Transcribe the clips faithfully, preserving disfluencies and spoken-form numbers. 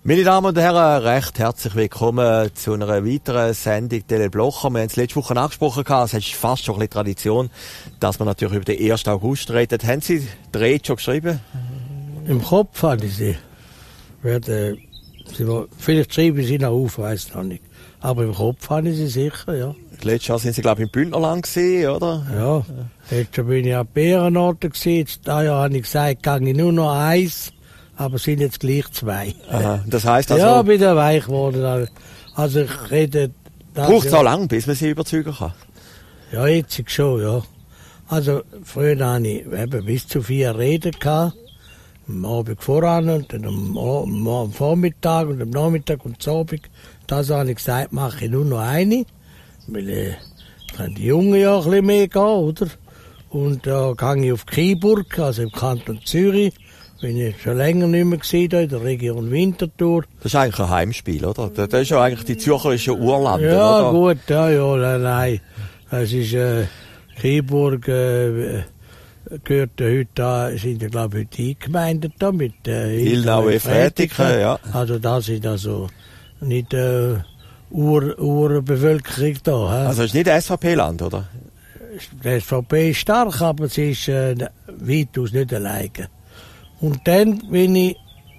Meine Damen und Herren, recht herzlich willkommen zu einer weiteren Sendung Tele Blocher. Wir haben es letzte Woche angesprochen, es ist fast schon ein bisschen Tradition, dass wir natürlich über den ersten August reden. Haben Sie die Rede schon geschrieben? Im Kopf hatte ich sie. Werde, sie war, vielleicht schreibe ich sie noch auf, weiss noch nicht. Aber im Kopf hatte ich sie sicher, ja. Letztes Jahr sind Sie, glaube ich, im Bündnerland gewesen, oder? Ja. Letztes Jahr bin ich an Bärenorten gewesen. Dieses Jahr habe ich gesagt, gehe ich nur noch eins. Aber es sind jetzt gleich zwei. Aha. Das heisst also... Ja, bin da weich geworden. Also ich rede... Braucht es auch lang, bis man sie überzeugen kann? Ja, jetzt schon, ja. Also früher hatte ich eben bis zu vier Reden gehabt. Am Abend voran und dann am, am, am Vormittag und am Nachmittag und am Abend. Das habe ich gesagt, mache ich nur noch eine. Weil äh, dann die Jungen ja ein bisschen mehr gehen, oder? Und da äh, gehe ich auf Kiburg, also im Kanton Zürich. Bin ich schon länger nicht mehr gesehen, in der Region Winterthur. Das ist eigentlich ein Heimspiel, oder? Das ist ja eigentlich die zürcherische Urlande, ja, oder? Gut, ja, ja, nein, nein. Es ist, äh, Kiburg, äh, gehört heute da, sind ja, glaube ich, heute eingemeindet da mit, äh, Ilnau, Frätiken, ja. Also, das ist also nicht, äh, Ur, Urbevölkerung da, hä? Also, es ist nicht S V P-Land, oder? Die S V P ist stark, aber sie ist, äh, weitaus nicht alleine. Und dann bin ich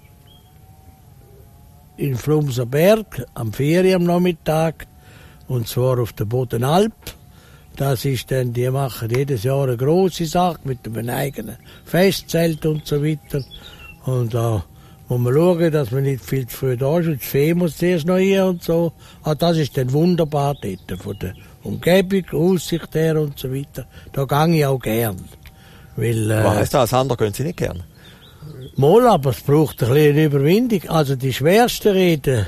in Flumserberg am Ferien am Nachmittag, und zwar auf der Bodenalp. Das ist dann, die machen jedes Jahr eine grosse Sache mit einem eigenen Festzelt und so weiter. Und da muss man schauen, dass man nicht viel zu früh da ist. Und das Vieh muss zuerst noch hier und so. Ah, das ist dann wunderbar dort, von der Umgebung, Aussicht her und so weiter. Da gehe ich auch gern. Weil, äh, was heisst das? Als andere gehen Sie nicht gern? Mal, aber es braucht ein bisschen Überwindung. Also die schwersten Reden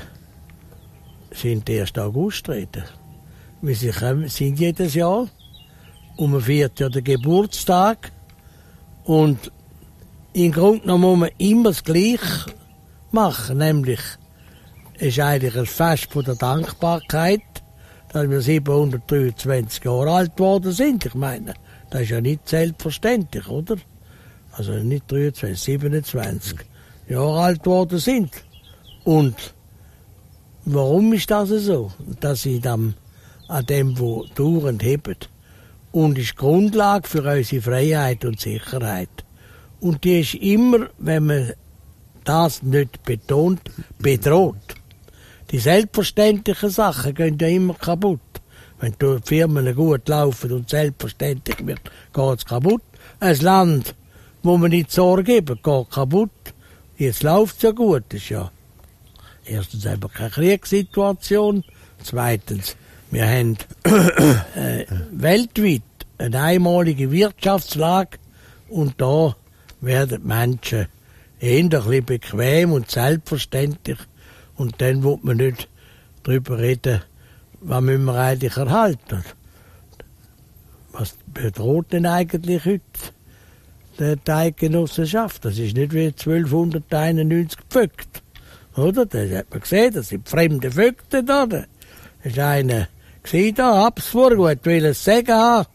sind die ersten August-Reden. Weil sie kommen, sind jedes Jahr. Und man feiert ja den Geburtstag. Und im Grunde genommen muss man immer das Gleiche machen. Nämlich, es ist eigentlich ein Fest von der Dankbarkeit, dass wir siebenhundertdreiundzwanzig Jahre alt geworden sind. Ich meine, das ist ja nicht selbstverständlich, oder? Also nicht dreiundzwanzig, siebenundzwanzig Jahre alt geworden sind. Und warum ist das so? Dass sie dann an dem, wo dauernd hebt. Und ist Grundlage für unsere Freiheit und Sicherheit. Und die ist immer, wenn man das nicht betont, bedroht. Die selbstverständlichen Sachen gehen ja immer kaputt. Wenn die Firmen gut laufen und selbstverständlich wird, geht es kaputt. Ein Land, wo man nicht Sorge geben, geht kaputt. Jetzt läuft es ja gut, das ist ja. Erstens haben wir keine Kriegssituation. Zweitens, wir haben äh, weltweit eine einmalige Wirtschaftslage und da werden die Menschen eher ein bisschen bequem und selbstverständlich. Und dann will man nicht darüber reden, was müssen wir eigentlich erhalten. Was bedroht denn eigentlich heute die Eidgenossenschaft? Das ist nicht wie zwölfhunderteinundneunzig gepflückt. Oder? Das hat man gesehen, das sind fremde Vögte da. Da ist einer gesehen da, Habsburg, der will es sagen haben.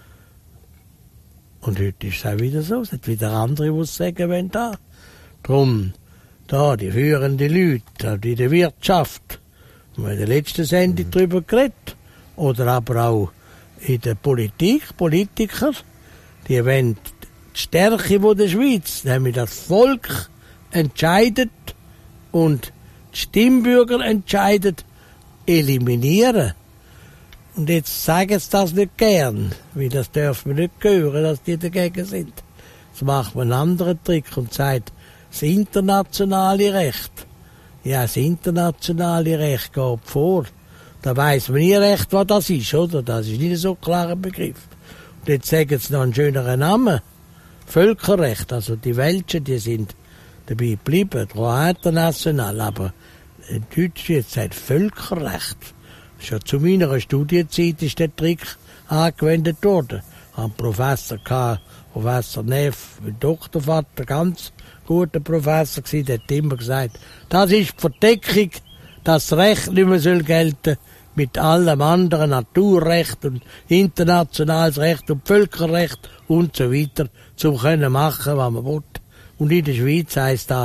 Und heute ist es auch wieder so, es hat wieder andere, die es sagen wollen da. Drum, da, die führenden Leute, die in der Wirtschaft, wir haben in der letzten Sendung mhm. darüber geredet, oder aber auch in der Politik, Politiker, die wollen die Stärke der Schweiz, nämlich das Volk entscheidet und die Stimmbürger entscheidet, eliminieren. Und jetzt sagen sie das nicht gern, weil das dürfen wir nicht hören, dass die dagegen sind. Jetzt macht man einen anderen Trick und sagt, das internationale Recht. Ja, das internationale Recht geht vor. Da weiss man nie recht, was das ist, oder? Das ist nicht so ein klarer Begriff. Und jetzt sagen sie noch einen schöneren Namen. Völkerrecht, also die Welschen, die sind dabei geblieben, droit international, aber in Deutsch jetzt sagt Völkerrecht. Schon zu meiner Studienzeit ist der Trick angewendet worden. Ein Professor gehabt, Professor Neff, mein Doktorvater, ganz guter Professor gewesen, der hat immer gesagt, das ist die Verdeckung, dass das Recht nicht mehr soll gelten mit allem anderen Naturrecht und internationales Recht und Völkerrecht und so weiter, zum können machen, was man will. Und in der Schweiz heisst das, die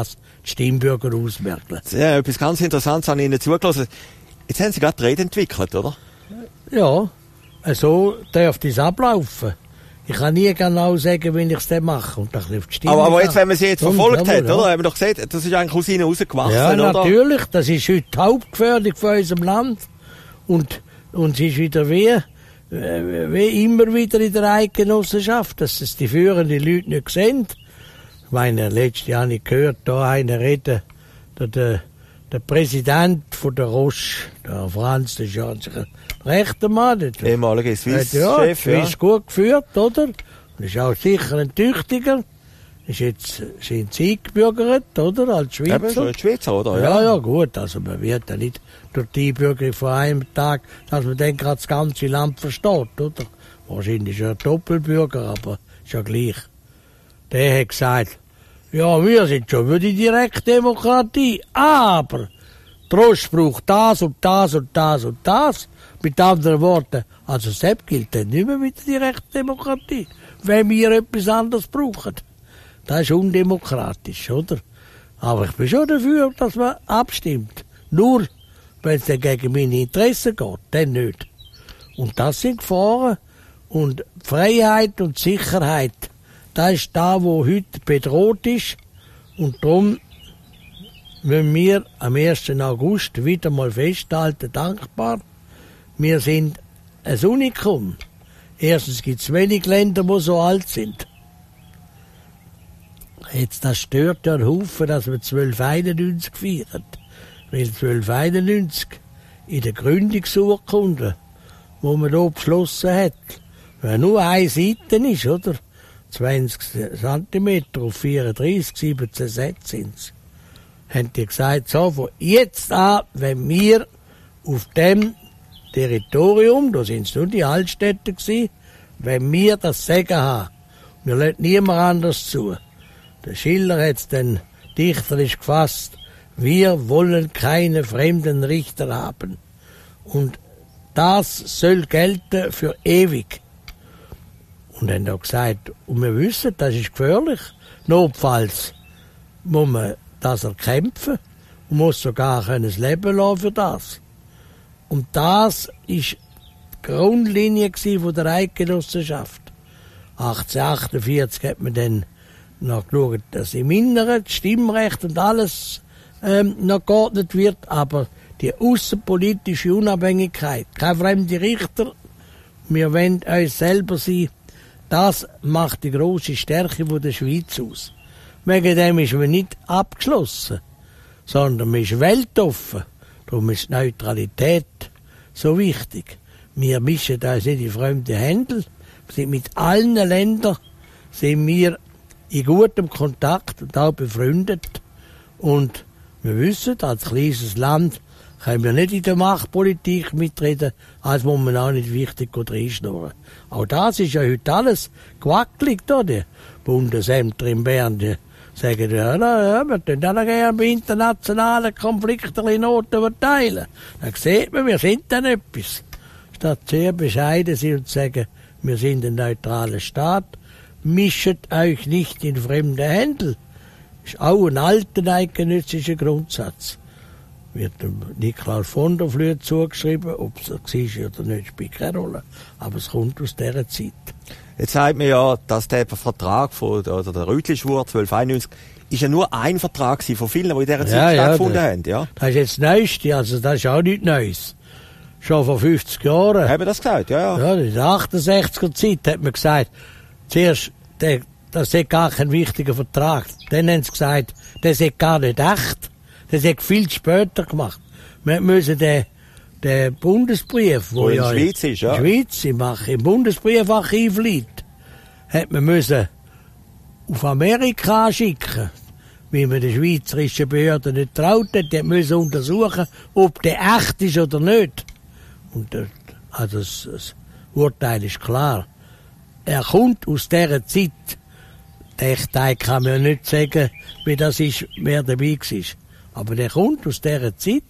die Stimmbürger ausmerkeln. Ja, etwas ganz Interessantes habe ich Ihnen zugelassen. Jetzt haben Sie gerade die Rede entwickelt, oder? Ja, so dürfte es ablaufen. Ich kann nie genau sagen, wenn ich es dann mache. Und dann auf die Stimme aber, aber jetzt, wenn man Sie jetzt verfolgt jawohl, hat, ja. oder? Haben wir doch gesehen, das ist eigentlich aus Ihnen rausgewachsen, ja, oder? Ja, natürlich. Das ist heute die Hauptgefährdung von unserem Land. Und, und es ist wieder wie, wie immer wieder in der Eidgenossenschaft, dass es die führenden Leute nicht sehen. Ich meine, letztes Jahr habe ich gehört, da einer reden, der, der, der Präsident von der Roche, der Franz, der ist ja ein rechter Mann. Der ehemaliger Swiss-Chef, ja. Swiss gut geführt, oder? Und ist auch sicher ein Tüchtiger. Ist jetzt, sind sie eingebürgert, oder? Als Schweizer. Eben, so als Schweizer, oder? Ja, ja, ja, gut. Also, man wird ja nicht durch die Einbürgerung von einem Tag, dass man dann gerade das ganze Land versteht, oder? Wahrscheinlich ist er ein Doppelbürger, aber ist ja gleich. Der hat gesagt, ja, wir sind schon für die Direktdemokratie, aber Trost braucht das und das und das und das. Mit anderen Worten, also selbst gilt dann nicht mehr mit der Direktdemokratie, wenn wir etwas anderes brauchen. Das ist undemokratisch, oder? Aber ich bin schon dafür, dass man abstimmt. Nur, wenn es dann gegen meine Interessen geht, dann nicht. Und das sind Gefahren. Und Freiheit und Sicherheit, das ist da, wo heute bedroht ist. Und darum müssen wir am ersten August wieder mal festhalten, dankbar. Wir sind ein Unikum. Erstens gibt es wenig Länder, die so alt sind. Jetzt, das stört ja einen Haufen, dass wir zwölf einundneunzig feiern. Weil zwölf einundneunzig in der Gründungsurkunde, wo man hier beschlossen hat, wenn nur eine Seite ist, oder? zwanzig Zentimeter auf vierunddreißig, siebzehn Sätze sind es. Haben die gesagt, so, von jetzt an, wenn wir auf dem Territorium, da sind es nur die Altstädte gewesen, wenn wir das Sagen haben, wir lassen niemand anders zu. Der Schiller hat es dann dichterisch gefasst, wir wollen keine fremden Richter haben. Und das soll gelten für ewig. Und dann hat er gesagt, und wir wissen, das ist gefährlich. Notfalls muss man das erkämpfen und muss sogar das Leben lassen für das. Und das war die Grundlinie von der Eidgenossenschaft. achtzehnhundertachtundvierzig hat man dann noch geschaut, dass im Inneren das Stimmrecht und alles ähm, noch geordnet wird, aber die außenpolitische Unabhängigkeit, keine fremde Richter, wir wollen uns selber sein, das macht die grosse Stärke von der Schweiz aus. Wegen dem ist man nicht abgeschlossen, sondern man ist weltoffen. Darum ist die Neutralität so wichtig. Wir mischen uns nicht in fremde Händel. Wir sind mit allen Ländern sind wir in gutem Kontakt und auch befreundet. Und wir wissen, als kleines Land können wir nicht in der Machtpolitik mitreden, als muss man auch nicht wichtig reinschnurren. Auch das ist ja heute alles gewackelig, da, die Bundesämter in Bern, die sagen, ja, ja, wir tun auch gerne bei internationalen Konflikten Noten verteilen. Dann sieht man, wir sind dann etwas. Statt sehr bescheiden sind und sagen, wir sind ein neutraler Staat, mischet euch nicht in fremde Händel. Ist auch ein alter eidgenössischer Grundsatz. Wird dem Niklaus von der Flüe zugeschrieben, ob es so war oder nicht, spielt keine Rolle. Aber es kommt aus dieser Zeit. Jetzt sagt man ja, dass der Vertrag von, oder der Rütli-Schwur zwölf einundneunzig ist ja nur ein Vertrag von vielen, die in dieser Zeit ja, stattgefunden ja, haben. Ja. Das ist jetzt das Neueste, also das ist auch nichts Neues. Schon vor fünfzig Jahren. Haben wir das gesagt, ja, ja. Ja, in der achtundsechziger Zeit hat man gesagt, zuerst, der, das ist gar kein wichtiger Vertrag. Dann haben sie gesagt, das ist gar nicht echt. Das hat viel später gemacht. Wir müssen den, den Bundesbrief, wo, wo in ja der Schweiz ist, ja. In der Schweiz im, im Bundesbriefarchiv liegt, hat man müssen auf Amerika schicken, weil man den schweizerischen Behörden nicht traut hat. Die müssen untersuchen, ob der echt ist oder nicht. Und der, also das, das Urteil ist klar. Er kommt aus dieser Zeit. Der Echtheit kann man nicht sagen, wie das ist, wer dabei war. Aber der kommt aus dieser Zeit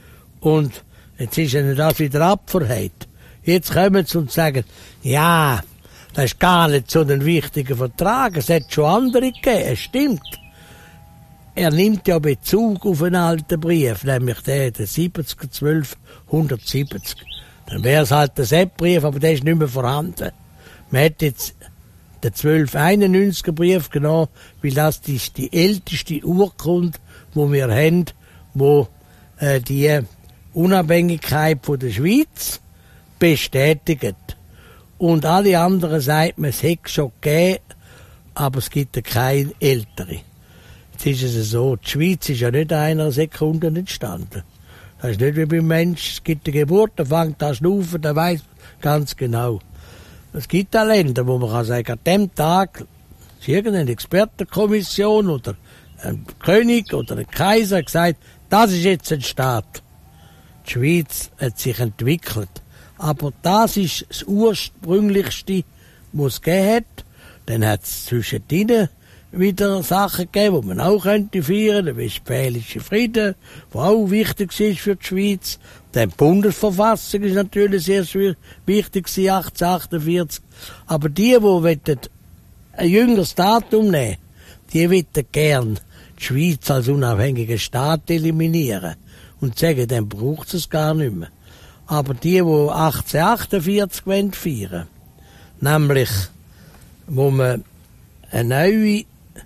und jetzt ist ihnen das wieder abverheilt. Jetzt kommen sie und sagen, ja, das ist gar nicht so ein wichtiger Vertrag, es hat schon andere gegeben, es stimmt. er nimmt ja Bezug auf einen alten Brief, nämlich den, den siebziger zwölf hundertsiebzig. Dann wäre es halt der Sepp-Brief, aber der ist nicht mehr vorhanden. Man hat jetzt den zwölf einundneunziger Brief genommen, weil das ist die älteste Urkunde, die wir haben, wo äh, die Unabhängigkeit von der Schweiz bestätigt. Und alle anderen sagt man, es hätte schon gegeben, aber es gibt ja keine ältere. Jetzt ist es so, die Schweiz ist ja nicht in einer Sekunde entstanden. Das ist nicht wie beim Mensch, es gibt eine Geburt, der fängt an zu schnaufen, der weiss ganz genau. Es gibt auch Länder, wo man kann sagen, an dem Tag ist irgendeine Expertenkommission oder ein König oder ein Kaiser gesagt, das ist jetzt ein Staat. Die Schweiz hat sich entwickelt. Aber das ist das Ursprünglichste, was es gegeben hat. Dann hat es zwischendrin wieder Sachen gegeben, die man auch könnte feiern. Der Westfälische Frieden, der auch wichtig ist für die Schweiz. Dann die Bundesverfassung ist natürlich sehr wichtig, achtzehnhundertachtundvierzig. Aber die, die ein jüngeres Datum nehmen, die wollen gern die Schweiz als unabhängigen Staat eliminieren. Und sagen, dann braucht es gar nicht mehr. Aber die, die achtzehnhundertachtundvierzig feiern wollen, nämlich, wo man eine neue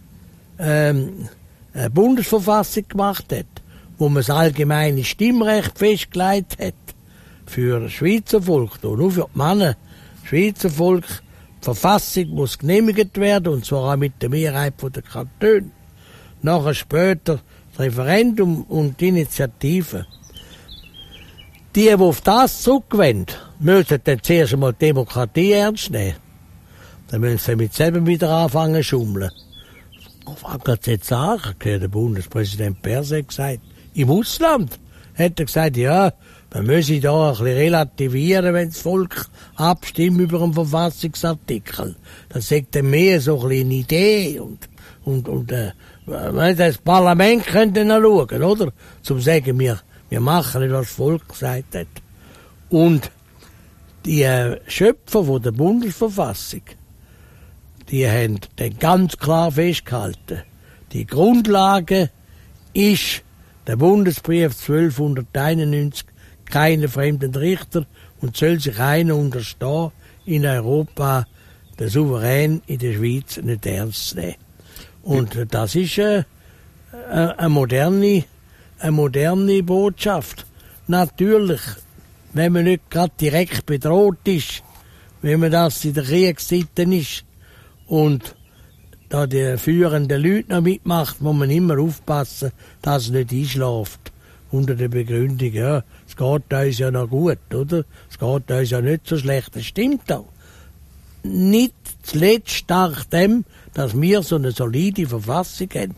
ähm, eine Bundesverfassung gemacht hat, wo man das allgemeine Stimmrecht festgelegt hat für das Schweizer Volk, und nur für die Männer, das Schweizer Volk, die Verfassung muss genehmigt werden, und zwar auch mit der Mehrheit der Kantone. Nachher später das Referendum und die Initiative. Die, die auf das zurückwenden, müssen dann zuerst einmal die Demokratie ernst nehmen. Dann müssen sie mit selber wieder anfangen zu schummeln. Was jetzt sagen? Hat der Bundespräsident Berset gesagt. Im Ausland hat er gesagt, ja, man müsse da ein bisschen relativieren, wenn das Volk abstimmt über einen Verfassungsartikel. Das sagt dann mehr so ein bisschen eine Idee. Und, und, und äh, das Parlament könnte dann schauen, oder? Zum sagen, wir, wir machen nicht, was das Volk gesagt hat. Und die äh, Schöpfer von der Bundesverfassung, die haben dann ganz klar festgehalten, die Grundlage ist der Bundesbrief zwölfhunderteinundneunzig, keine fremden Richter, und soll sich einer unterstehen, in Europa der Souverän in der Schweiz nicht ernst nehmen. Und das ist äh, eine, moderne, eine moderne Botschaft. Natürlich, wenn man nicht gerade direkt bedroht ist, wenn man das in der Kriegszeiten ist, und da die führenden Leute noch mitmacht, muss man immer aufpassen, dass es nicht einschläft. Unter der Begründung, ja, es geht uns ja noch gut, oder? Es geht uns ja nicht so schlecht. Das stimmt auch. Nicht zuletzt dank dem, dass wir so eine solide Verfassung haben.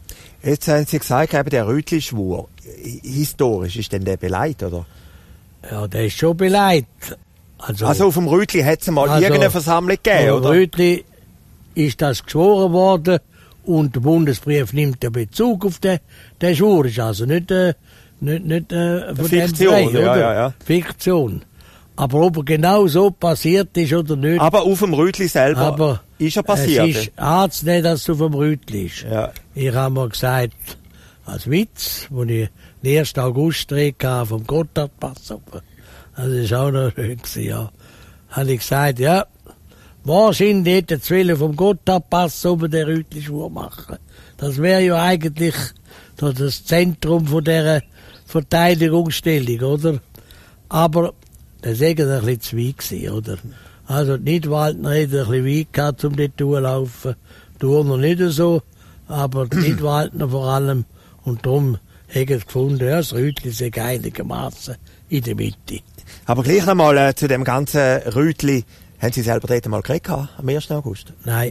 Jetzt haben Sie gesagt, eben der Rütli-Schwur, historisch, ist denn der beleidigt, oder? Ja, der ist schon beleidigt. Also, also auf dem Rütli hat es mal also, irgendeine Versammlung gegeben, oder? Rütli ist das geschworen worden, und der Bundesbrief nimmt den Bezug auf den, den Schwur. Ist also nicht, äh, nicht, nicht äh, von Fiktion, dem Dreh, ja, oder? ja, ja. Fiktion. Aber ob er genau so passiert ist oder nicht. Aber auf dem Rütli selber aber ist er passiert. Es ist Arzt nicht, dass es auf dem Rütli ist. Ja. Ich habe mir gesagt, als Witz, als ich den ersten August-Dreh vom Gotthardpass oben, das war auch noch schön, ja, habe ich gesagt, ja, wahrscheinlich hätte Zwille vom Gotthardpass oben den Rütli-Schwur machen. Das wäre ja eigentlich so das Zentrum von dieser Verteidigungsstellung, oder? Aber das war ein bisschen zu weit gewesen, oder? Also die Nidwaldner hätten ein bisschen weit gehabt, um dort durchlaufen. Die Urner nicht so, aber die Nidwaldner vor allem. Und darum haben sie gefunden, ja, das Rütli sei einigermaßen in der Mitte. Aber gleich noch mal äh, zu dem ganzen Rütli. Haben Sie selber dort mal gekriegt, am ersten August? Nein,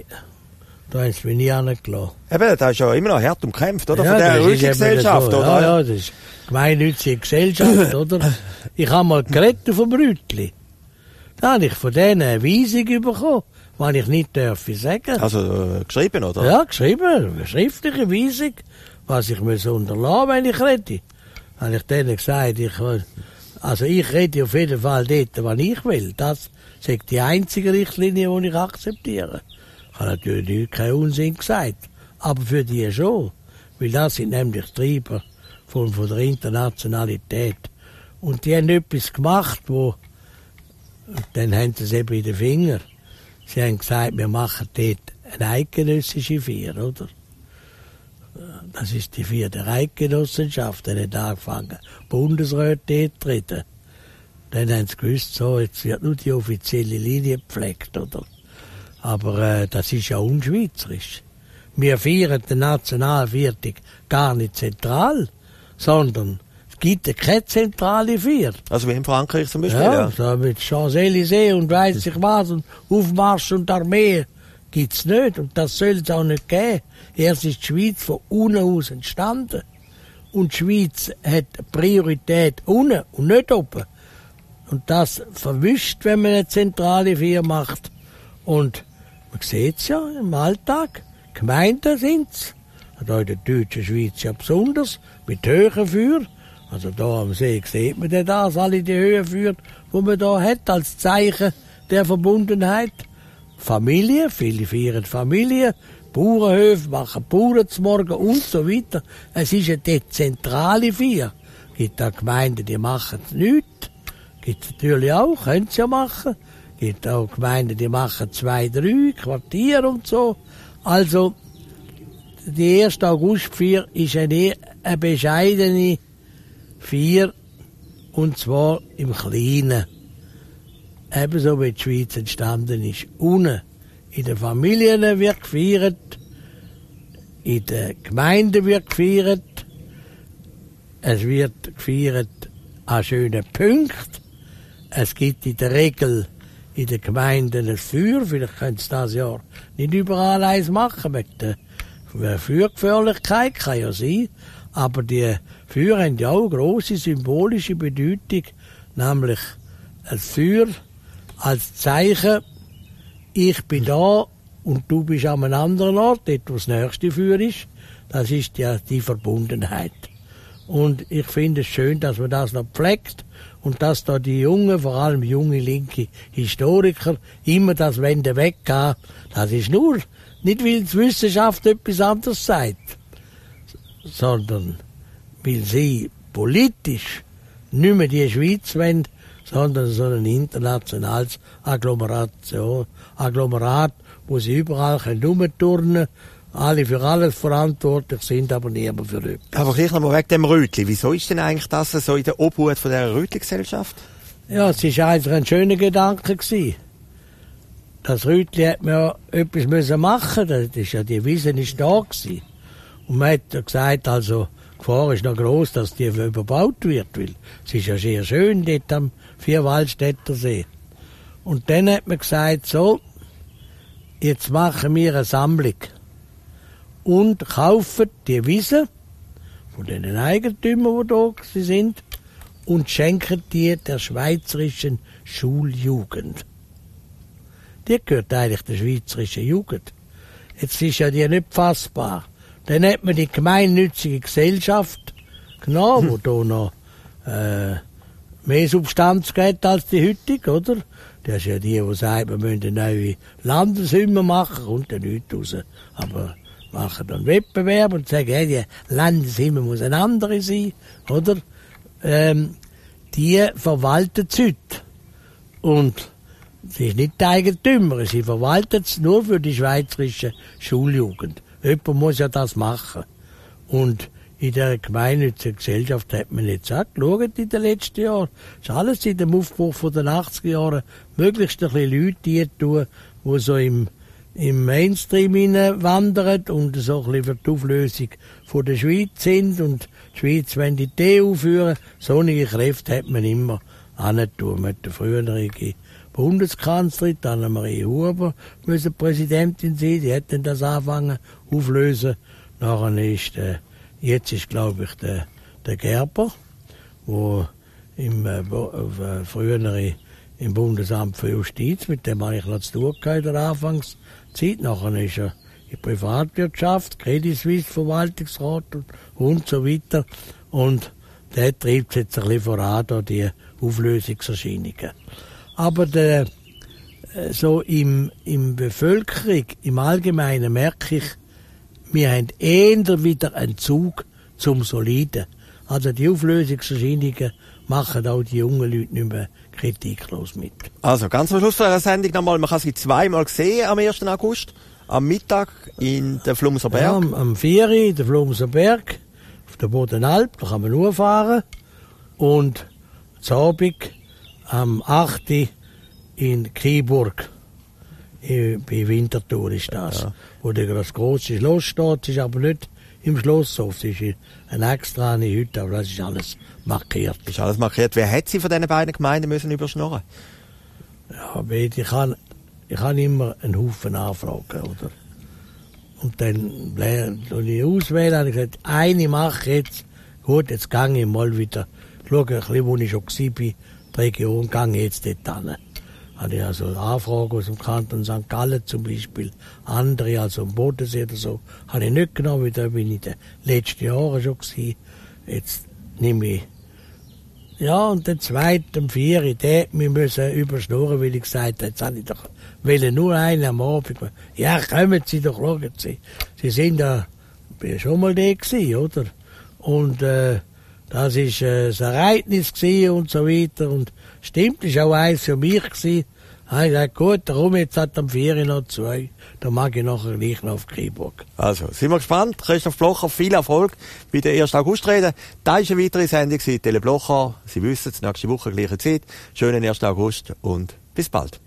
da haben sie mich nie angelassen. Eben, das ist ja immer noch hart umkämpft, oder? Ja, von der Rütli-Gesellschaft, so. oder? Ja, ja, das ist gemeinnützige Gesellschaft, oder? Ich habe mal geredet vom Rütli. Da habe ich von denen eine Weisung bekommen, die ich nicht dürfen sagen. Also äh, geschrieben, oder? Ja, geschrieben, eine schriftliche Weisung, was ich muss unterlassen, wenn ich rede. Da habe ich denen gesagt, ich, also ich rede auf jeden Fall dort, was ich will. Das ist die einzige Richtlinie, die ich akzeptiere. Ich habe natürlich keinen Unsinn gesagt, aber für die schon. Weil das sind nämlich Treiber von, von der Internationalität. Und die haben etwas gemacht, wo, und dann haben sie es eben in den Finger. Sie haben gesagt, wir machen dort eine eidgenössische Vier, oder? Das ist die Vier der Eidgenossenschaft, die hat angefangen. Bundesrat dort treten. Dann haben sie gewusst, so, jetzt wird nur die offizielle Linie gepflegt, oder? Aber äh, das ist ja unschweizerisch. Wir feiern den Nationalviertag gar nicht zentral, sondern es gibt keine zentrale Vier. Also wie in Frankreich zum Beispiel, ja. ja. So mit Champs-Élysées und weiss ich was und Aufmarsch und Armee gibt's nicht und das soll es auch nicht geben. Erst ist die Schweiz von unten aus entstanden und die Schweiz hat Priorität unten und nicht oben. Und das verwischt, wenn man eine zentrale Vier macht. Und man sieht es ja im Alltag. Gemeinden sind es. Da in der deutschen Schweiz ja besonders, mit Höhenfeuer. Also da am See sieht man das, alle die Höhenfeuer, die man da hat, als Zeichen der Verbundenheit. Familie, viele feiern Familie, Bauernhöfe machen Bauern zum Morgen und so weiter. Es ist eine dezentrale Vier. Es gibt auch Gemeinden, die machen es nicht. Gibt es natürlich auch, können sie ja machen. Es gibt auch Gemeinden, die machen zwei, drei Quartiere und so. Also, die erste August-Vier ist eine, eine bescheidene Vier, und zwar im Kleinen. Ebenso wie die Schweiz entstanden ist. Unten in den Familien wird gefeiert, in den Gemeinden wird gefeiert, es wird gefeiert an schönen Punkten. Es gibt in der Regel in den Gemeinden ein Feuer, vielleicht können sie das Jahr nicht überall eins machen, mit der Feuergefährlichkeit kann ja sein, aber die Feuer haben ja auch eine grosse symbolische Bedeutung, nämlich ein Feuer als Zeichen, ich bin da und du bist an einem anderen Ort, dort wo das nächste Feuer ist, das ist ja die Verbundenheit. Und ich finde es schön, dass man das noch pflegt und dass da die jungen, vor allem junge linke Historiker immer das Wende weggehen. Das ist nur, nicht weil die Wissenschaft etwas anderes sagt, sondern weil sie politisch nicht mehr die Schweiz wollen, sondern so ein internationales Agglomeration, Agglomerat, wo sie überall rumturnen können, alle für alles verantwortlich sind, aber niemand für etwas. Aber gleich noch mal wegen dem Rötli. Wieso ist denn eigentlich das so in der Obhut von dieser Rötli-Gesellschaft? Ja, es war eigentlich ein schöner Gedanke gewesen. Das Rötli hat man ja etwas müssen machen. Das ist ja, die Wiese ist da gewesen. Und man hat gesagt, also, die Gefahr ist noch gross, dass die überbaut wird, weil es ist ja sehr schön dort am Vierwaldstätter See. Und dann hat man gesagt, so, jetzt machen wir eine Sammlung und kaufen die Wiese von den Eigentümern, die da sind, und schenken die der schweizerischen Schuljugend. Die gehört eigentlich der schweizerischen Jugend. Jetzt ist ja die nicht fassbar. Dann hat man die gemeinnützige Gesellschaft genommen, hm. wo da noch äh, mehr Substanz gibt als die heutige, oder? Das ist ja die, die sagen, wir müssen eine neue Landeshymne machen, kommt ja nichts raus. Aber machen dann Wettbewerb und sagen, ja, die Landeshymne muss eine andere sein, oder? Ähm, die verwaltet es heute. Und sie ist nicht die Eigentümer, sie verwaltet es nur für die schweizerische Schuljugend. Jemand muss ja das machen. Und in der gemeinnützigen Gesellschaft hat man jetzt auch geschaut in den letzten Jahren. Das ist alles in dem Aufbruch von den achtziger Jahren. Möglichst ein bisschen Leute die tun, die so im, im Mainstream wandern und so ein bisschen für die Auflösung von der Schweiz sind und die Schweiz wollen die E U führen. Solche Kräfte hat man immer angetan. Man hat die frühere Bundeskanzlerin, Annemarie Huber, müssen Präsidentin sein, die hat dann das angefangen auflösen. Nachher ist, äh, jetzt ist, glaube ich, der, der Gerber, der im, äh, äh, früher im Bundesamt für Justiz, mit dem habe ich noch zu tun gehabt in der Anfangszeit. Nachher ist er in der Privatwirtschaft, Credit Suisse Verwaltungsrat und, und so weiter. Und der treibt jetzt ein bisschen voran, da die Auflösungserscheinungen. Aber der, so im, im Bevölkerung, im Allgemeinen merke ich, wir haben eher wieder einen Zug zum Soliden. Also die Auflösungserscheinungen machen auch die jungen Leute nicht mehr kritiklos mit. Also ganz am Schluss von dieser Sendung nochmal, man kann sie zweimal sehen am ersten August. Am Mittag in der Flumser Berg. Ja, am, am vier Uhr in der Flumser Berg, auf der Bodenalp, da kann man nur fahren. Und am Abend am acht Uhr in Kiburg. Bei Winterthur ist das. Ja. Wo das grosse Schloss steht, das ist aber nicht im Schlosshof, das ist eine extra eine Hütte, aber das ist alles markiert. Ist alles markiert. Wer hat Sie von diesen beiden Gemeinden müssen überschnorren? Ja, ich kann, ich kann immer einen Haufen anfragen, oder? Und dann wenn ich auswählen, habe ich gesagt, eine mache ich jetzt. Gut, jetzt gehe ich mal wieder. Schaue ein bisschen, wo ich schon war, bei der Region, gehe ich jetzt dort hin. Habe ich also Anfragen aus dem Kanton Sankt Gallen zum Beispiel, andere, also am Bodensee oder so, habe ich nicht genommen, weil da bin ich in den letzten Jahren schon gewesen. Jetzt nehme ich, ja, und den zweiten, am vierten, den wir müssen überschnurren, weil ich gesagt habe, jetzt habe ich doch, will nur einen am Abend. Ja, kommen Sie doch, schauen Sie. Sie sind da, ich war schon mal da gewesen, oder? Und, äh, das ist äh, ein Ereignis gewesen und so weiter. Und stimmt, das war auch eins für mich gewesen. Ich habe gesagt, gut, darum jetzt hat am vier noch zwei. Da mag ich nachher gleich noch auf Kiburg. Also, sind wir gespannt. Christoph Blocher, viel Erfolg bei der ersten August-Rede. Das war eine weitere Sendung. Tele Blocher, Sie wissen es, nächste Woche, gleiche Zeit. Schönen ersten August und bis bald.